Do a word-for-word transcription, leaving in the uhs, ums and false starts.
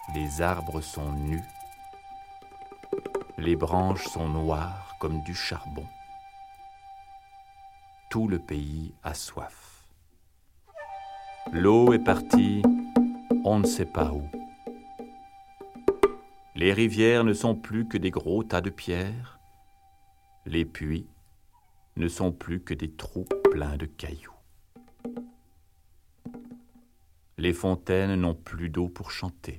Les arbres sont nus. Les branches sont noires comme du charbon. Tout le pays a soif. L'eau est partie, on ne sait pas où. Les rivières ne sont plus que des gros tas de pierres. Les puits ne sont plus que des trous pleins de cailloux. Les fontaines n'ont plus d'eau pour chanter.